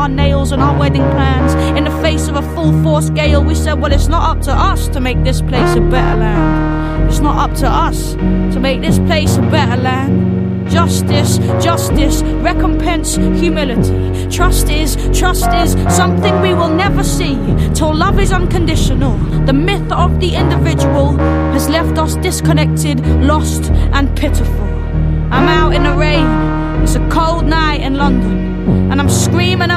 our nails and our wedding plans. In the face of a full force gale, we said, well, it's not up to us to make this place a better land. It's not up to us to make this place a better land. Justice, justice, recompense, humility. Trust is something we will never see till love is unconditional. The myth of the individual has left us disconnected, lost and pitiful. I'm out in the rain, it's a cold night in London, and I'm screaming at